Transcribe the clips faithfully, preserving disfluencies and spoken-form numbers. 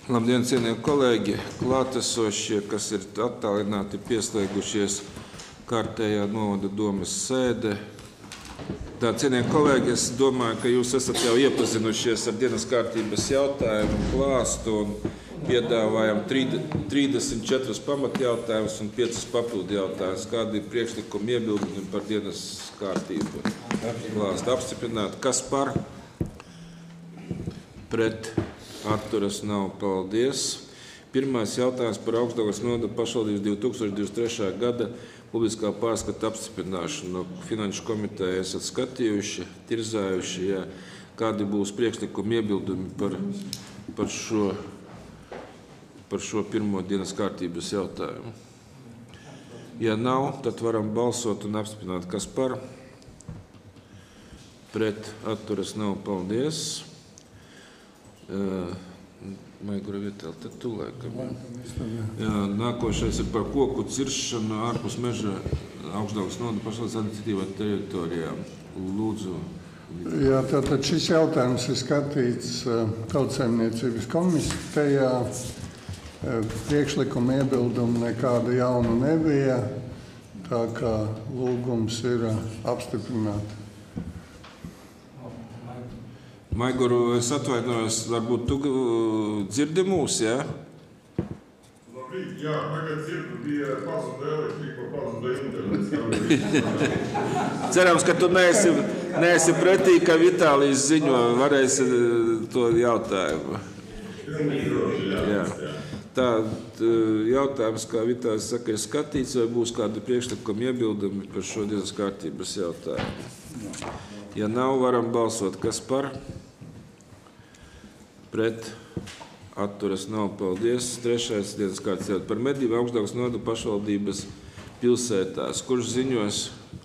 Labdien, cienījamie kolēģi, klātesošie, kas ir attālināti pieslēgušies kārtējā novada domes sēde. Tā, cienījamie kolēģi, es domāju, ka jūs esat jau iepazinušies ar dienas kārtības jautājumu klāstu un piedāvājam trīsdesmit četrus pamatjautājumus un piecus papildu jautājumus. Kādi ir priekšlikumi iebildumi par dienas kārtību klāstu? Apstiprināt, kas par? Pret? Atturas nav. Paldies. Pirmais jautājums par Augstdaugavas novada pašvaldības divi tūkstoši divdesmit trešā gada publiskā pārskata apstiprināšanu. Finanšu komiteja esat skatījuši, tirzājuši, jā. Kādi būs priekšlikumi iebildumi par, par, šo, par šo pirmo dienas kārtības jautājumu? Ja nav, tad varam balsot un apstiprināt, kas par. Pret atturas nav. Paldies. Uh, Maigura Vietāla, tad tu laikam. Jā, nākošais ir par koku ciršanu ārpus meža Augstdaugavas novada pašvaldības administratīvā teritorijā. Lūdzu. Jā, tātad šis jautājums ir skatīts Tautsaimniecības komitejā. Priekšlikuma iebildumu nekāda jauna nebija, tā kā lūgums ir apstiprināt. Maiguru, es atvainojos, varbūt tu dzirdi mūs, jā? Labrīt, jā, tagad dzirdu, bija pazuda elektrība, pazuda internets. Cerams, ka tu neesi, neesi pretī, ka Vitālijs ziņo, varēsi to jautājumu. Jā. Tā jautājums, kā Vitālijs saka, ir skatīts, vai būs kādi priekšlikumi iebildumi par šo dienas kārtības jautājumu. Ja nav, varam balsot, kas par. Pret atturas nav. Paldies. Trešais dienas kārtības par medību Augstdaugavas novada pašvaldības pilsētās. Kurš ziņos?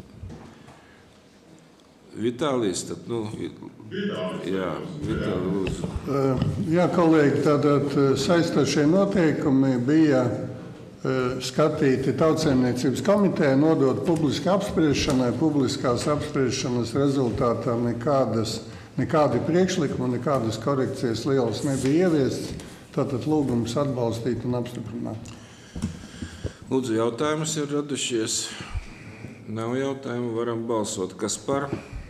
Vitālijs? Tad, nu, jā, Vitāli, lūdzu. Jā, kolēģi, tātad saistošie noteikumi bija skatīti Tautsaimniecības komiteja, nodot publiski apspriešanai. Publiskās apspriešanas rezultātā nekādas, nekādi priekšlikumi, nekādas korekcijas lielas nebija ieviestas. Tātad lūgums atbalstīt un apstiprināt. Lūdzu, jautājumus ir radušies. Nav jautājumu, varam balsot. Kas par?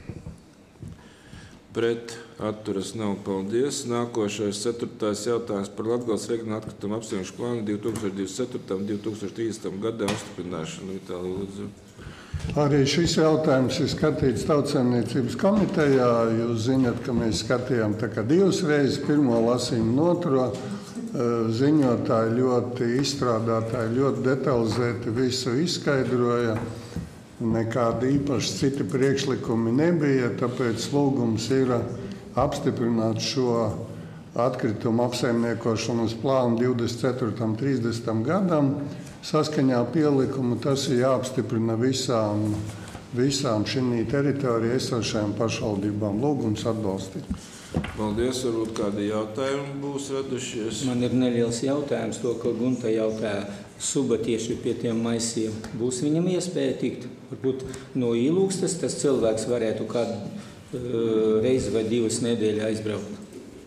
Pret atturas nav. Paldies. Nākošais ceturtais jautājums par Latgales reģionālo atkritumu apsaimniekošanas plānu divi tūkstoši divdesmit ceturtajam un divi tūkstoši trīsdesmitajam gadam apstiprināšanu. Vitālija, lūdzu. Arī šis jautājums ir skatīts Tautsaimniecības komitejā. Jūs zināt, ka mēs skatījām tā kā divas reizes, pirmo lasījumu un otro. Ziņotāji ļoti izstrādātāji, ļoti detalizēti visu izskaidroja. Nekādi īpaši citi priekšlikumi nebija, tāpēc lūgums ir apstiprināt šo atkritumu apsaimniekošanas plānu divdesmit ceturtajam un trīsdesmitajam gadam. Saskaņā pielikumu tas ir jāapstiprina visām, visām šī teritorijā esošajām pašvaldībām. Lūgums atbalstīt. Paldies. Varbūt kādi jautājumi būs radušies? Man ir neliels jautājums, to, ko Gunta jautāja. Suba tieši pie tiem maisiem. Būs viņam iespēja tikt? Varbūt no Īlūkstes tas cilvēks varētu kādu uh, reizi vai divas nedēļas aizbraukt.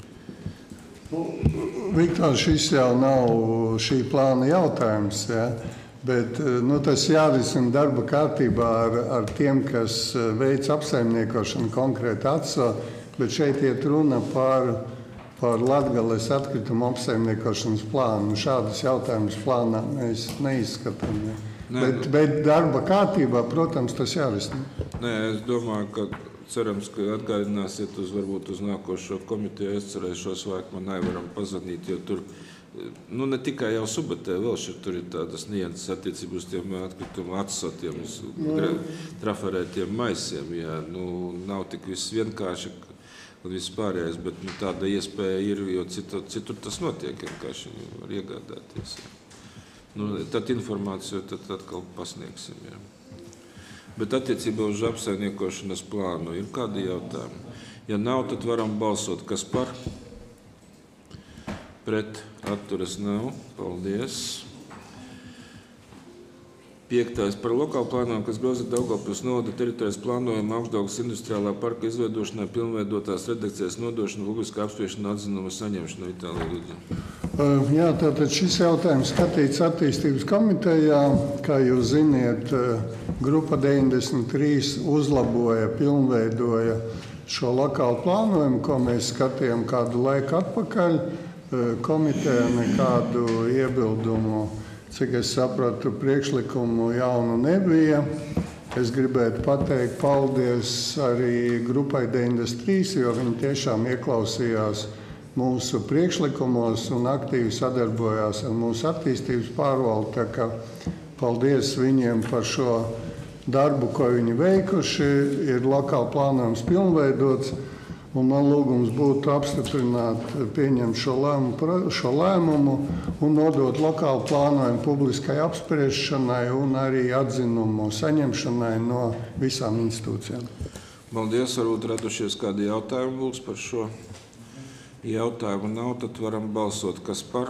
Viktor, šis jau nav šī plāna jautājums, ja? Bet nu, tas jārisina darba kārtībā ar, ar tiem, kas veic apsaimniekošanu konkrēti atso, bet šeit iet runa par, par Latgales atkritumu apsaimniekošanas plānu. Šādas jautājumas plānā mēs neizskatām. Ja? Nē, bet, bet darba kārtībā, protams, tas jārisina. Nē, es domāju, ka cerams, ka atgādināsiet uz, varbūt uz nākošo komiteju. Es cerēšos, vai man nevaram pazvanīt, jo tur, nu, ne tikai jau Subatē, vēl šeit tur ir tādas nianses attiecībā uz tiem atkritumu atsotiem, trafarētiem maisiem. Jā, nu, nav tik viss vienkārši un viss pārējais, bet nu, tāda iespēja ir, jo citur, citur tas notiek, vienkārši var iegādāties. Jā. Nu, tad informāciju tad atkal pasniegsim. Jā. Bet attiecībā uz apsaimniekošanas plānu ir kādi jautājumi? Ja nav, tad varam balsot. Kas par? Pret atturas nav. Paldies. Piektais par lokālu plānojumu, kas groza Daugavpils novada teritorijas plānojumu Augstdaugavas industriālā parka izveidošanai pilnveidotās redakcijas nodošanu, publiskā apspriešana atzinuma saņemšanu. Vitālija, lūdzu. Jā, tātad šis jautājums skatīts attīstības komitejā. Kā jūs ziniet, grupa deviņdesmit trīs uzlaboja, pilnveidoja šo lokālu plānojumu, ko mēs skatījām kādu laiku atpakaļ. Komiteja nekādu iebildumu, cik es sapratu, priekšlikumu jaunu nebija. Es gribētu pateikt paldies arī grupai deviņdesmit trīs, jo viņi tiešām ieklausījās mūsu priekšlikumos un aktīvi sadarbojās ar mūsu attīstības pārvaldi. Tā kā paldies viņiem par šo darbu, ko viņi veikuši. Ir lokāli plānojums pilnveidots, un man lūgums būtu apstiprināt, pieņemt šo lēmumu, šo lēmumu un nodot lokālu plānojumu publiskai apspriešanai un arī atzinumu saņemšanai no visām institūcijām. Paldies, varbūt radušies kādi jautājumi būs par šo. Jautājumu nav, tad varam balsot, kas par,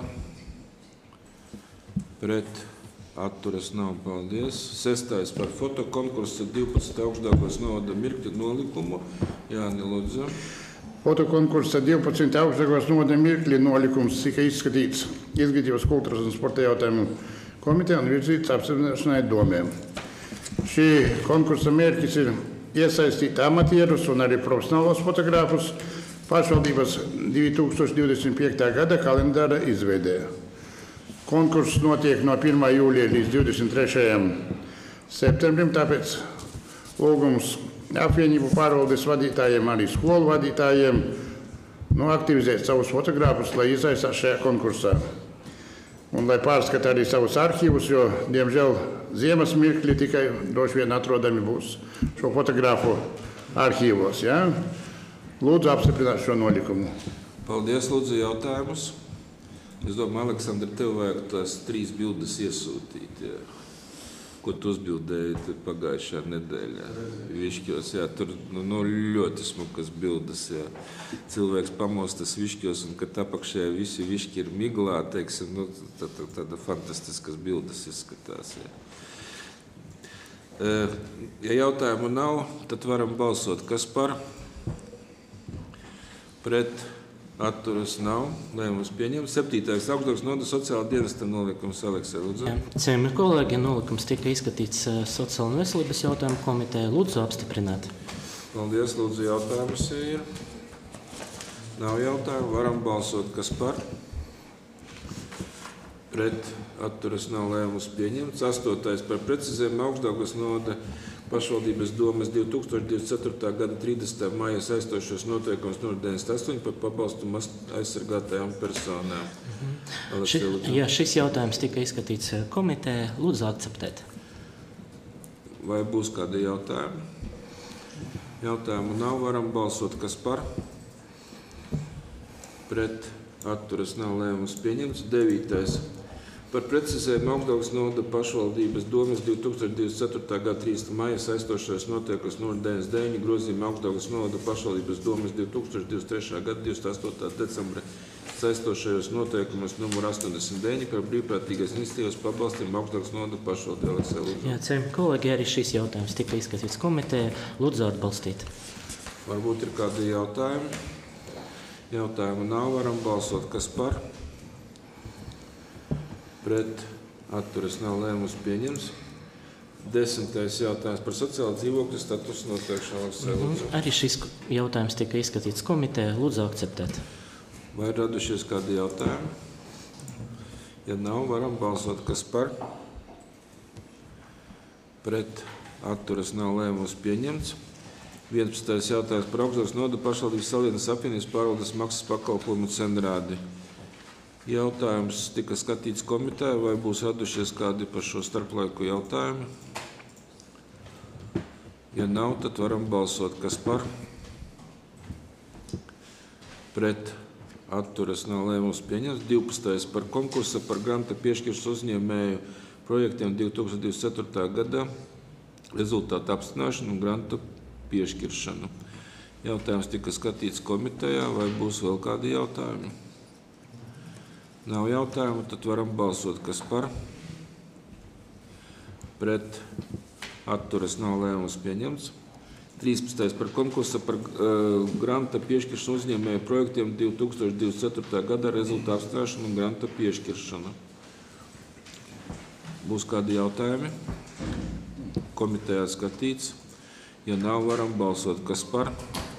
pret, atturas nav, paldies. Sestais par fotokonkursu divpadsmit Augšdaugavas novada mirkļu nolikumu. Jāni, lūdzu. Fotokonkursa divpadsmit Augšdaugavas novada mirkļu nolikums tika izskatīts Izglītības, kultūras un sporta jautājumu komitejā un virzīts apstiprināšanai domē. Šī konkursa mērķis ir iesaistīt amatierus un arī profesionālos fotogrāfus pašvaldības divi tūkstoši divdesmit piektā gada kalendāra izveidē. Konkurss notiek no pirmā jūlija līdz divdesmit trešajam septembrim, tāpēc lūgums apvienību pārvaldes vadītājiem, arī skolu vadītājiem nu, aktivizēt savus fotogrāfus, lai iesaistās šajā konkursā. Un lai pārskata arī savus arhīvus, jo, diemžēl, ziemas mirkļi tikai droši vien atrodami būs šo fotogrāfu arhīvos. Ja? Lūdzu apstiprināt šo nolikumu. Paldies, lūdzu, jautājumus. Es domāju, Aleksandra, tev vajag tās trīs bildes iesūtīt, jā. Ko tu uzbildēji pagājušā nedēļā. Višķos, jā, tur nu, nu, ļoti smukas bildes, jā. Cilvēks pamostas višķos, un kad apakšējā visi višķi ir miglā, teiksim, nu, tā, tā, tāda fantastiskas bildes izskatās, jā. Ja jautājumu nav, tad varam balsot, kas par? Pret, atturas nav, lēmums pieņemts. Septītais Augšdaugavas novada sociāla dienesta nolikums. Aleksē, lūdzu. Cienījamie kolēģi, nolikums tika izskatīts sociāla un veselības jautājumu komiteja. Lūdzu apstiprināt. Paldies, lūdzu, jautājumus ir. Nav jautājumu, varam balsot, kas par? Pret, atturas nav, lēmums pieņemts. Astotais par precizējumu Augšdaugavas novada pašvaldības domes divi tūkstoši divdesmit ceturtā gada trīsdesmitā maija saistošos noteikumus numur deviņdesmit astoņi par pabalstu aizsargātajām personām. Mhm. Ši, ja šis jautājums tika izskatīts komitejā, lūdzu akceptēt. Vai būs kādi jautājumi? Jautājumu nav, varam balsot, kas par? Pret, atturas nav, lēmums pieņemts. Devītais. Par precizējumu Augšdaugavas novada pašvaldības domes divi tūkstoši divdesmit ceturtā gada trīsdesmitā maija saistošajos noteikumus numur deviņdesmit deviņi grozījuma Augšdaugavas novada pašvaldības domes divi tūkstoši divdesmit trešā gada divdesmit astotā decembra saistošajos noteikumus numur astoņdesmit deviņi par brīvprātīgās iniciatīvas pabalstiem Augšdaugavas novada pašvaldībā. Jā, cienījamie kolēģi, arī šis jautājums tika izskatīts komitejā. Lūdzu atbalstīt. Varbūt ir kādi jautājumi? Jautājumu nav, varam balsot, kas par? Pret, atturas nav, lēmums pieņems. Desmitais jautājums par sociālo dzīvokļu statusu noteikšanu. Mm-hmm. Arī šis jautājums tika izskatīts komitejā. Lūdzu akceptēt. Vai ir radušies kādi jautājumi? Ja nav, varam balsot, kas par? Pret, atturas nav, lēmums pieņemts. vienpadsmitais jautājums par Augšdaugavas novada pašvaldības Saliednes apvienības pārvaldes maksas pakalpojumu cenrādi. Jautājums tika skatīts komitejā, vai būs radušies kādi par šo starplaiku jautājumu? Ja nav, tad varam balsot, kas par? Pret, atturas nav, lēmums pieņemts. divpadsmitais par konkursa par granta piešķiršanas uzņēmēju projektiem divi tūkstoši divdesmit ceturtā gadā rezultātu apstiprināšanu un granta piešķiršanu. Jautājums tika skatīts komitejā, vai būs vēl kādi jautājumi? Nav jautājumu, tad varam balsot, kas par? Pret, atturas nav, lēmums pieņemts. trīspadsmitais par konkursu par uh, granta piešķiršanu uzņēmēju projektiem divi tūkstoši divdesmit ceturtā gada rezultātu apstiprināšanu un granta piešķiršanu. Būs kādi jautājumi? Komitejā skatīts. Ja nav, varam balsot. Kas par?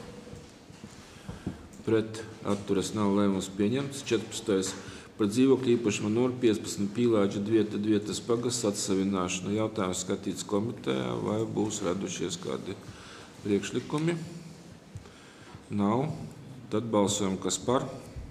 Pret atturas nav, lēmums pieņemts. četrpadsmitais par dzīvokļu īpašumu numuru piecpadsmit Pīlāģa Dvieta Dvietas pagasts atsavināšanu. Jautājums skatīts komitejā, vai būs radušies kādi priekšlikumi? Nav. Tad balsojam, kas par?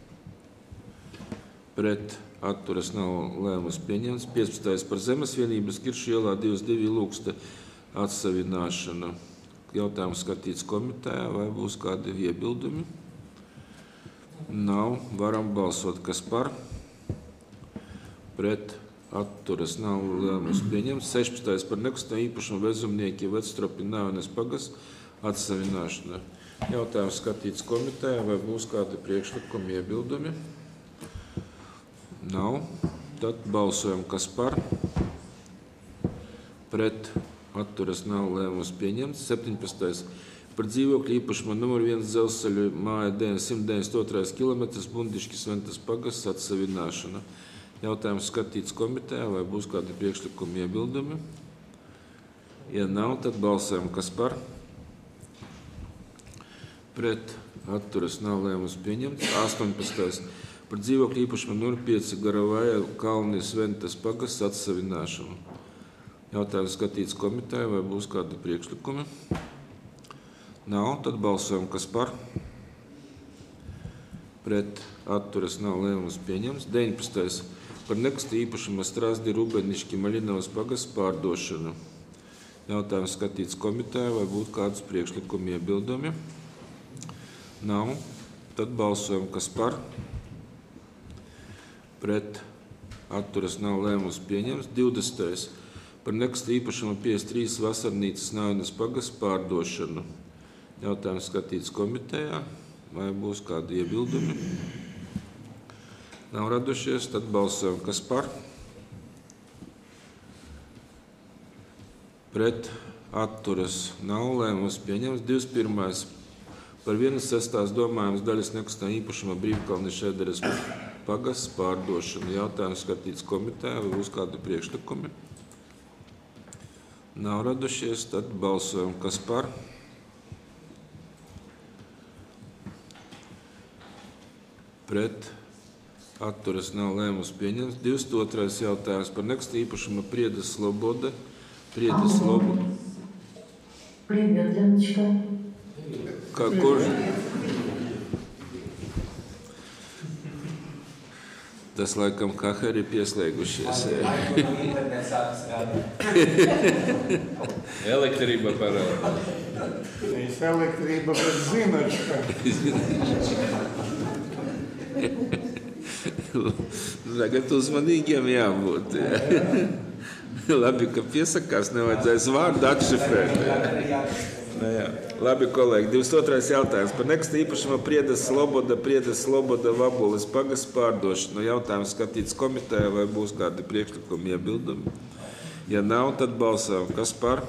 Pret atturas nav, lēmums pieņemts. piecpadsmitais par Zemes vienības Kiršu ielā divdesmit divi Lūkste atsavināšana. Jautājums skatīts komitejā, vai būs kādi iebildumi? Nav. Varam balsot, kas par? Pret atturas nav, lēmums pieņemts. sešpadsmitais par nekustamo īpašumu Vezumnieki Vectropi Nāvenes pagasts atsavināšana. Jautājums skatīts komitejā, vai būs kādi priekšlikumi, iebildumi? Nav. Tad balsojam, kas par? Pret atturas nav, lēmums pieņemts. septiņpadsmitais par dzīvokļu īpašumu numuru viens dzelzceļa māja simt deviņdesmit otrais kilometrs Bundiškis Ventas pagasts atsavināšana. Jautājums skatīts komitejā, vai būs kādi priekšlikumi, iebildumi? Ja nav, tad balsojam, kas par? Pret atturas nav, lēmums pieņemts. astoņpadsmitais par dzīvokļu īpašumu numuru pieci Garavaja Kalnis Ventas pagasts atsavināšanu. Jautājums skatīts komitejā, vai būs kādi priekšlikumi? Nav, tad balsojam, kas par? Pret atturas nav, lēmums pieņemts. deviņpadsmitais par nekustamā īpašuma Strasdi Rubeniški Maļinovas pagasts pārdošanu. Jautājums skatīts komitejā, vai būtu kādas priekšlikumi, iebildumi? Nav, tad balsojam, kas par? Pret atturas nav, lēmums pieņemts. divdesmitais par nekustamā īpašuma piecdesmit trīs Vasarnīcas Nāvenes pagasts pārdošanu. Jautājums skatīts komitejā, vai būs kādi iebildumi? Nav radušies, tad balsojam, kas par? Pret atturas nav, lēmums pieņemts. divdesmit pirmais par vienas sestās domājums daļas nekustamā īpašuma Brīvkalni Šederes pagasts pārdošanu. Jautājums skatīts komitejā, vai būs kādi priekšlikumi? Nav radušies, tad balsojam, kas par? Pret atturas nav, lēmums pieņemts. divdesmit otrais jautājums par nekustamā īpašuma Prieda Sloboda. Prieda Sloboda. Привет, Леночка. Kā kurš? Tas laikam kahari pieslēgušies. Elektrība parāda. Es elektrība, bet zinačka. Tagad uzmanīgiem jābūt. Labi, ka piesakās, nevajadzēs vārdu atšifrēt. Nu, jā. Labi, kolēģi, divdesmit otrais jautājums par nekustamā īpašuma Priedes Sloboda, Priedes Sloboda Vabules pagasts pārdošanu. Jautājums skatīts komitejā, vai būs kādi priekšlikumi, iebildumi? Ja nav, tad balsojam, kas par?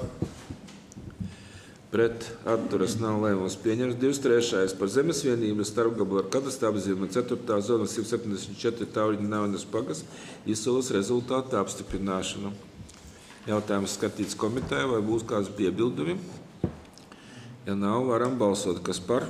Pret atturas nav, lēmums pieņemts. divdesmit trešais par Zemes vienības starpgabalu ar kadastra apzīmējumu ceturtā zona simt septiņdesmit četri Tauriņa Nāvenes pagasts izsoles rezultātu apstiprināšanu. Jautājums skatīts komitejā, vai būs kāds piebildumi? Ja nav, varam balsot, kas par?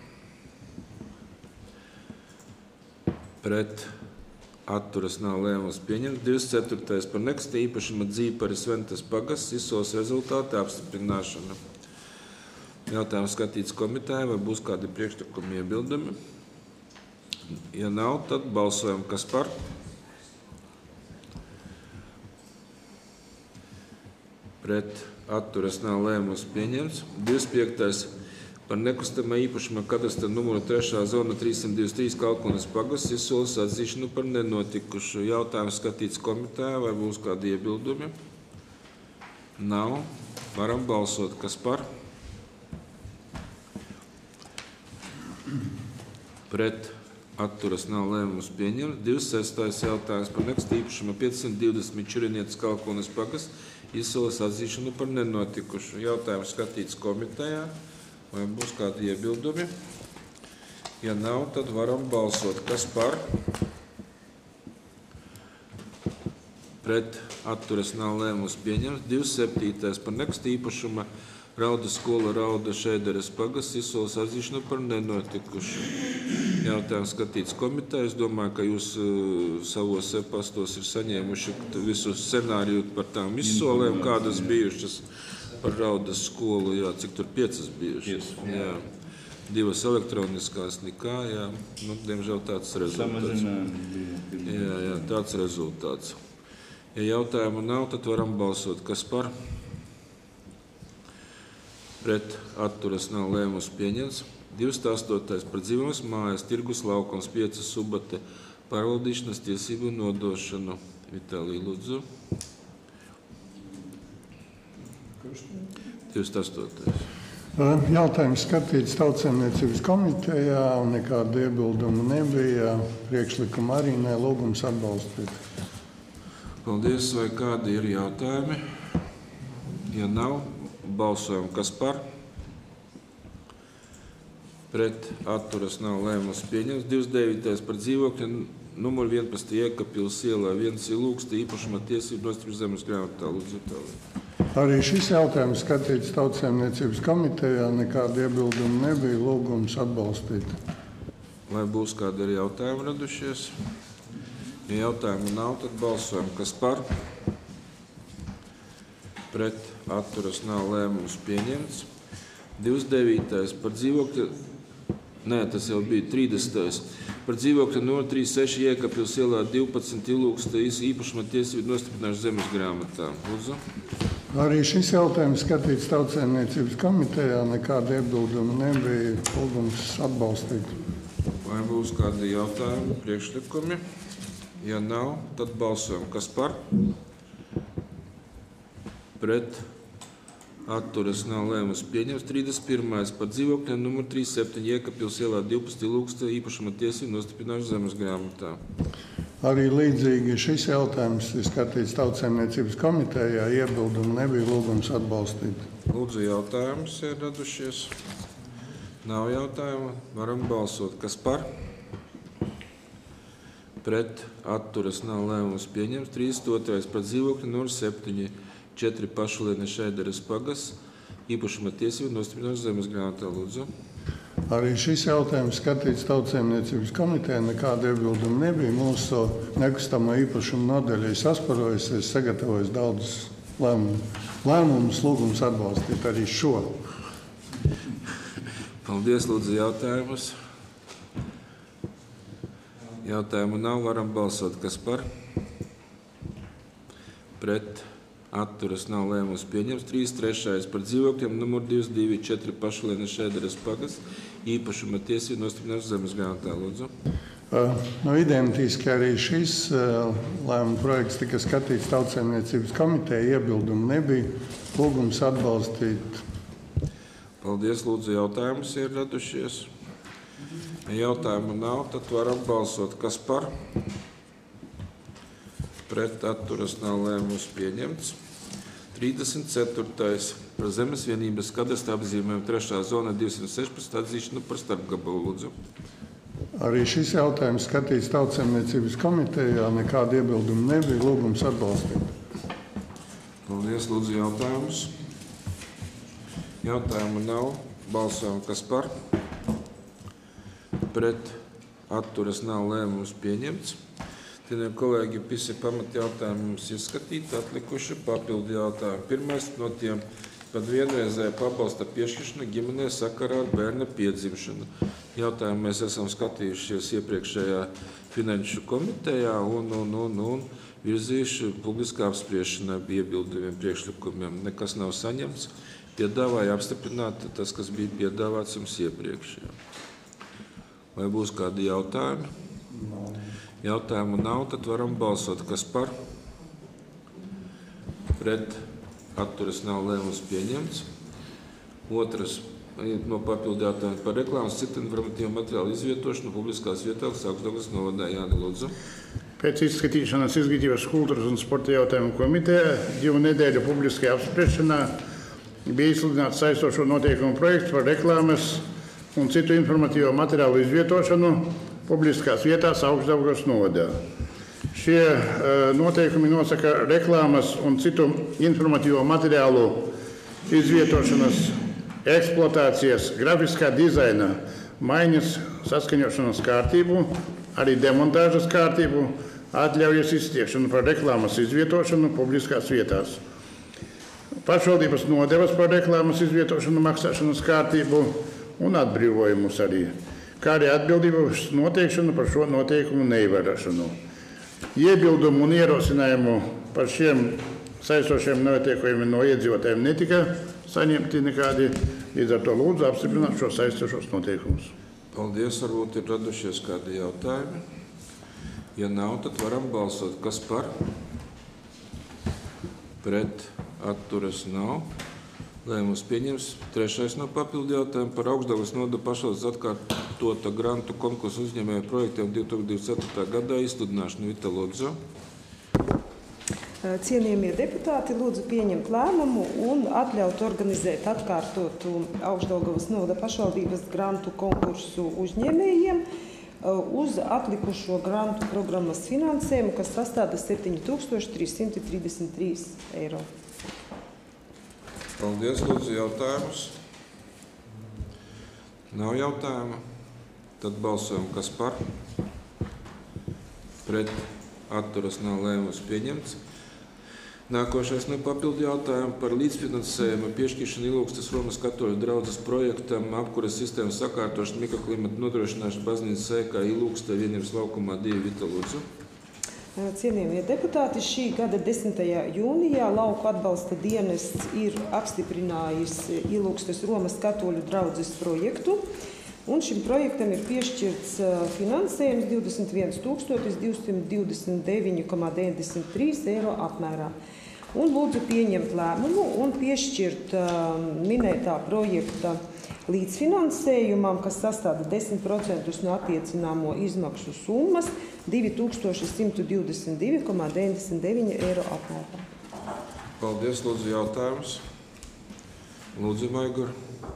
Pret atturas nav, lēmums pieņemts. divdesmit ceturtais par nekustamā īpašuma Dzīparis Ventas pagasts izsoles rezultātu apstiprināšanu. Jautājums skatīts komitejā, vai būs kādi priekšlikumi, iebildumi? Ja nav, tad balsojam, kas par? Pret atturas nav, lēmums pieņemts. divdesmit piektais par nekustamā īpašuma kadastra numuru trešā zona trīssimt divdesmit trīs Kalkunas pagasts izsoles atzīšanu par nenotikušu. Jautājums skatīts komitejā, vai būs kādi iebildumi? Nav. Varam balsot, kas par? Pret atturas nav, lēmums pieņemts. divdesmit sestais jautājums par nekustamā īpašuma piecsimt divdesmit Čurinietes Kalkunas pagasts izsoles atzīšanu par nenotikušu. Jautājums skatīts komitejā. Vai būs kādi iebildumi? Ja nav, tad varam balsot. Kas par? Pret atturas nav lēmums pieņemts. divdesmit septītais par nekustamā īpašuma Rauda skola, Rauda Šeideres pagasts, izsoles atzīšanu par nenotikušu. Jautājums skatīts komitejā. Es domāju, ka jūs uh, savos e-pastos ir saņēmuši visu scenāriju par tām izsolēm, kādas bijušas par Raudas skolu. Jā, cik tur piecas bijušas? Jā. Divas elektroniskās nekā, jā. Nu, diemžēl tāds rezultāts. Jā, jā, tāds rezultāts. Ja jautājumu nav, tad varam balsot. Kas par? Pret atturas nav lēmums pieņemts. divdesmit astotais par dzīvības mājas, tirgus laukums, piecas Subate, pārvaldīšanas tiesību nodošanu. Vitālija, lūdzu. divdesmit astotais. Jautājums skatīts Tautsaimniecības komitejā, un nekāda iebildumu nebija. Priekšlikuma arī ne, lūgums atbalstīt. Paldies, vai kādi ir jautājumi? Ja nav, balsojam, kas par? Pret atturas nav lēmums pieņemts. divdesmit devītais par dzīvokļa numuru vienpadsmit Iekapils ielā, viens Ilūksta īpašuma tiesību nostiprināšanas zemes grāmatā. Lūdzu, Vitālija. Arī šis jautājums skatīts Tautsaimniecības komitejā, nekāda iebildumu nebija, lūgums atbalstīt. Vai būs kādi arī jautājumi radušies? Ja jautājumu nav, tad balsojam, kas par? Pret atturas nav lēmums pieņemts. divdesmit devītais par dzīvokļa, nē, tas jau bija trīsdesmitais par dzīvokļa numuru trīsdesmit seši Iekapils ielā divpadsmit Ilūksta īpašuma tiesību nostiprināšanas zemes grāmatā. Lūdzu. Arī šis jautājums skatīts Tautsaimniecības komitejā, nekāda iebildumu nebija, lūgums atbalstīt. Vai būs kādi jautājumi, priekšlikumi? Ja nav, tad balsojam, kas par? Pret atturas nav lēmums pieņemts. trīsdesmit pirmais par dzīvokļiem numuru trīsdesmit septiņi Iekapils ielā divpadsmit Ilūksta īpašuma tiesību nostiprināšanas zemes grāmatā. Arī līdzīgi šis jautājums ir skatīts Tautsaimniecības komitejā, iebildumu nebija, lūgums atbalstīt. Lūdzu, jautājums ir radušies. Nav jautājumu, varam balsot. Kas par? Pret atturas nav lēmums pieņemts. trīsdesmit otrais par dzīvokļu numuru septiņi četri Pašaliene Šeideres pagasts, īpašuma tiesību nostiprināšanas zemes grāmatā. Lūdzu. Arī šis jautājums skatīts Tautsaimniecības komitejā, nekāda iebilduma nebija. Mūsu nekustamo īpašumu nodaļa ir sasparojusies, sagatavojas daudz lēmumu. Lēmumus lūgums atbalstīt arī šo. Paldies, lūdzu, jautājumus. Jautājumu nav, varam balsot. Kas par? Pret atturas nav lēmums pieņemts. trīsdesmit trešais par dzīvokļiem numur divdesmit divi četri Pašaliene Šeideres pagasts, īpašuma tiesību nostiprināšanas zemes grāmatā. Lūdzu. No identiski arī šis lēmuma projekts tika skatīts Tautsaimniecības komitejā, iebildumu nebija, lūgums atbalstīt. Paldies, lūdzu, jautājumus ir radušies. Ja jautājumu nav, tad varam balsot. Kas par? Pret atturas nav lēmums pieņemts. trīsdesmit ceturtais par zemes vienības kadastra apzīmējumu trešā zona divsimt sešpadsmit atzīšanu par starpgabalu. Lūdzu. Arī šis jautājums skatīts Tautsaimniecības komitejā, nekāda iebilduma nebija, lūgums atbalstīt. Paldies, lūdzu, jautājumus. Jautājumu nav, balsojam, kas par? Pret atturas nav lēmums pieņemts. Tie kolēģi visi pamat jautājumi mums izskatīti, atlikuši papildu jautājumi. Pirmais no tiem par vienreizēju pabalsta piešķiršanu ģimenē sakarā ar bērna piedzimšanu. Jautājumu mēs esam skatījušies iepriekšējā finanšu komitejā un, un, un, un virzījuši publiskā apspriešanā iebildumiem priekšlikumiem. Nekas nav saņemts. Piedāvāja apstiprināt tas, kas bija piedāvāts jums iepriekš. Vai būs kādi jautājumi? Jautājumu nav, tad varam balsot. Kas par? Pret atturas nav lēmums pieņemts. Otrs no papildu jautājumu par reklāmas citu informatīvu materiālu izvietošanu publiskās vietās Augsdaugavas novadā. Jāni, lūdzu. Pēc izskatīšanas Izglītības, kultūras un sporta jautājumu komitejā divu nedēļu publiskajā apspriešanā bija izsludināts saistošo noteikumu projekts par reklāmas un citu informatīvo materiālu izvietošanu publiskās vietās Augstdaugavas novadā. Šie uh, noteikumi nosaka reklāmas un citu informatīvo materiālu izvietošanas, eksploatācijas, grafiskā dizaina, maiņas saskaņošanas kārtību, arī demontāžas kārtību, atļaujas izsniegšanu par reklāmas izvietošanu publiskās vietās. Pašvaldības nodevas par reklāmas izvietošanu maksāšanas kārtību un atbrīvojumus arī, kā arī atbildības noteikšanu par šo noteikumu neievērošanu. Iebildumu un ierosinājumu par šiem saistošiem noteikumiem no iedzīvotājiem netika saņemti nekādi, līdz ar to lūdzu apstiprināt šo saistošos noteikumus. Paldies, varbūt ir radušies kādi jautājumi. Ja nav, tad varam balsot. Kas par? Pret atturas nav. Lēmums pieņems. Trešais no papildu jautājumu par Augstdaugavas novada pašvaldības atkārtota grantu konkursu uzņēmēju projektiem divi tūkstoši divdesmit ceturtajā gadā izsludināšanu. Vita Lodzo. Cienījamie deputāti, lūdzu pieņemt lēmumu un atļaut organizēt atkārtotu Augstdaugavas novada pašvaldības grantu konkursu uzņēmējiem uz atlikušo grantu programmas finansējumu, kas sastāda septiņi tūkstoši trīs simti trīsdesmit trīs eiro. Paldies, lūdzu, jautājumus. Nav jautājumu. Tad balsojam, kas par. Pret atturas nav, lēmums pieņemts. Nākošais no papildu jautājumu par līdzfinansējumu piešķiršanu Ilūgstes Romas katoļu draudzes projektam apkuras sistēmas sakārtošanu mikroklimata nodrošināšanu baznīcas ēkā Ilūgstē vienības laukumā divi. Vita Lodzo. Cienījamie deputāti, šī gada desmitajā jūnijā Lauku atbalsta dienests ir apstiprinājis Ilūgstes Romas katoļu draudzes projektu, un šim projektam ir piešķirts finansējums divdesmit viens tūkstotis divsimt divdesmit deviņi komats deviņdesmit trīs eiro apmērā. Un lūdzu pieņemt lēmumu un piešķirt minētā projekta līdzfinansējumam, kas sastāda desmit procentus no attiecināmo izmaksu summas, divi tūkstoši simt divdesmit divi komats deviņdesmit deviņi eiro apmērā. Paldies, lūdzu, jautājumus. Lūdzu, Maigur.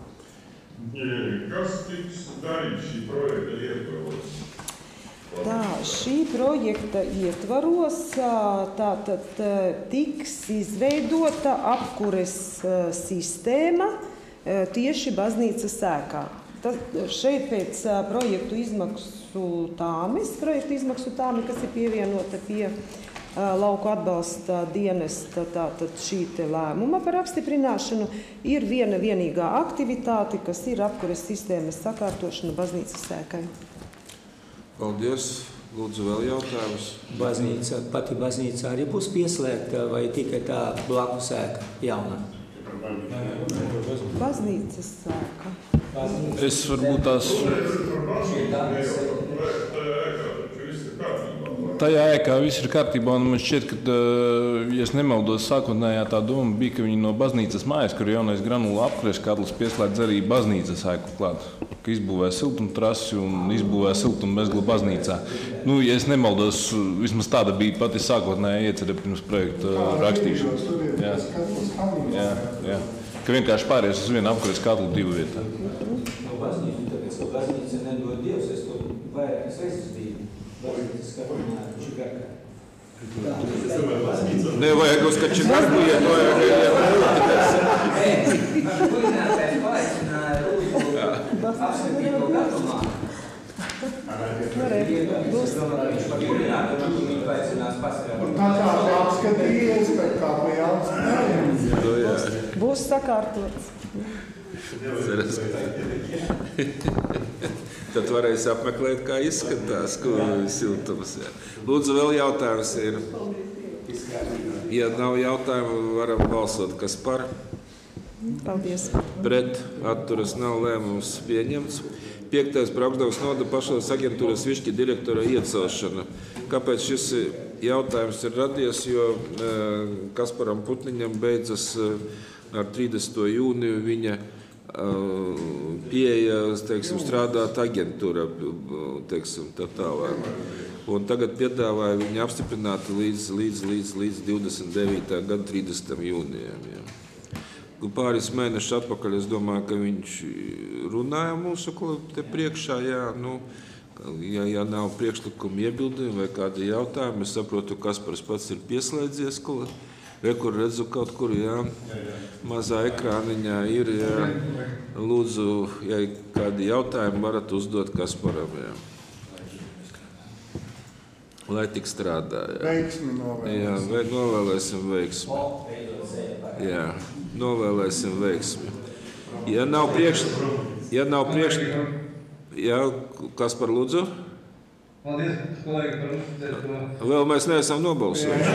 Kas tiks darīts šī projekta ietvaros? Tā, šī projekta ietvaros tātad tiks izveidota apkures sistēma tieši baznīcas ēkā. Tas, šeit pēc projektu izmaksu tāmes, projektu izmaksu tāme, kas ir pievienota pie Lauku atbalsta dienesta, tātad šī te lēmuma par apstiprināšanu, ir viena vienīgā aktivitāte, kas ir apkures sistēmas sakārtošana baznīcas ēkai. Paldies. Lūdzu, vēl jautājumus. Baznīca, pati baznīca arī būs pieslēgta vai tikai tā blakus ēka jaunā? Baznīcas ēka. Es varbūt tās... Tajā ēkā viss ir kārtībā, un man šķiet, ka, ja es nemaldos, sākotnējā tā doma bija, ka viņi no baznīcas mājas, kur jaunais granula apkures katls pieslēdz arī baznīcas ēku klāt, ka izbūvē siltumtrasi un izbūvē siltummezglu baznīcā. Nu, ja es nemaldos, vismaz tāda bija pati sākotnējā iecerē pirms projekta rakstīšanas. Jā. Jā, jā. Ka vienkārši pāries uz vienu apkures katlu divu vietā. No baznīca, tāpēc, ka baznīca nedod Dievs, es to vairākas reizes biju. Baznīcas skatījumā Čigarkā. Nevajag uz Kačigarku iet, vajag iet. Kulinātais palaicināja lūdzu apskatīt to gatumā. Viņš par kulinātu viņu paicinās paskatīt. Un tā kā apskatījies, bet kā pa jauns. Būs sakārtots. Ceras. Tad varēs apmeklēt, kā izskatās, ko siltums. Jā. Lūdzu, vēl jautājums ir. Ja nav jautājumu, varam balsot, kas par. Paldies. Pret atturas nav, lēmums pieņemts. Piektais par Augstdaugavas novada pašvaldības aģentūras višķi direktora iecelšana. Kāpēc šis jautājums ir radies, jo Kasparam Putniņam beidzas ar trīsdesmito jūniju viņa pieeja, teiksim, strādāt aģentūrā, teiksim, tā tālāk. Un tagad piedāvāja viņu apstiprināt līdz, līdz, līdz, līdz divdesmit devītā gada trīsdesmitajam jūnijam. Ja. Pāris mēnešus atpakaļ es domāju, ka viņš runāja mūsu te priekšā, jā, nu, ja, ja nav priekšlikumi iebildumi vai kādi jautājumi, es saprotu, Kaspars pats ir pieslēdzies, ko Re, kur redzu kaut kur, jā, mazā ekrāniņā ir, jā. Lūdzu, ja kādi jautājumi varat uzdot Kasparam, jā. Lai tik strādā, jā. Veiksmi novēlēsim. Jā, vai novēlēsim veiksmi. Jā, novēlēsim veiksmi. Ja nav priekš... Ja nav priekš... Jā, Kaspar, lūdzu. Paldies, kolēģi, par uzticēšanu. Vēl mēs neesam nobalsojuši.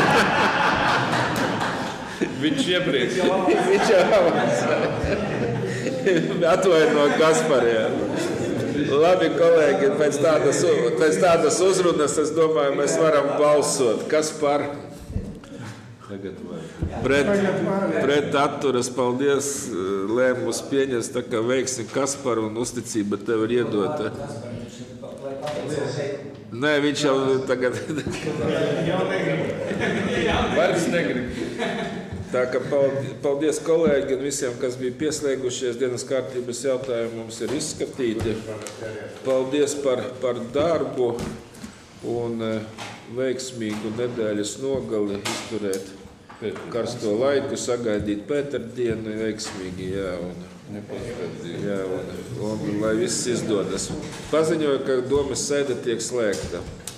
Viņš iepriekš. Viņš jau avansēja. Atvaino Kaspariem. Labi, kolēģi, pēc tādas, pēc tādas uzrunas, es domāju, mēs varam balsot. Kas par? Pret, pret atturas, paldies, lēmumus pieņems, tā kā veiksim Kasparu un uzticība tev ir iedota. Nē, viņš jau tagad... Vairs negrib. Tā kā paldies kolēģi un visiem, kas bija pieslēgušies. Dienas kārtības jautājumi mums ir izskatīti. Paldies par, par darbu un veiksmīgu nedēļas nogali izturēt karsto laiku, sagaidīt Pēterdienu veiksmīgi, jā, un, jā, un, un lai viss izdodas. Paziņoju, ka domas sēde tiek slēgta.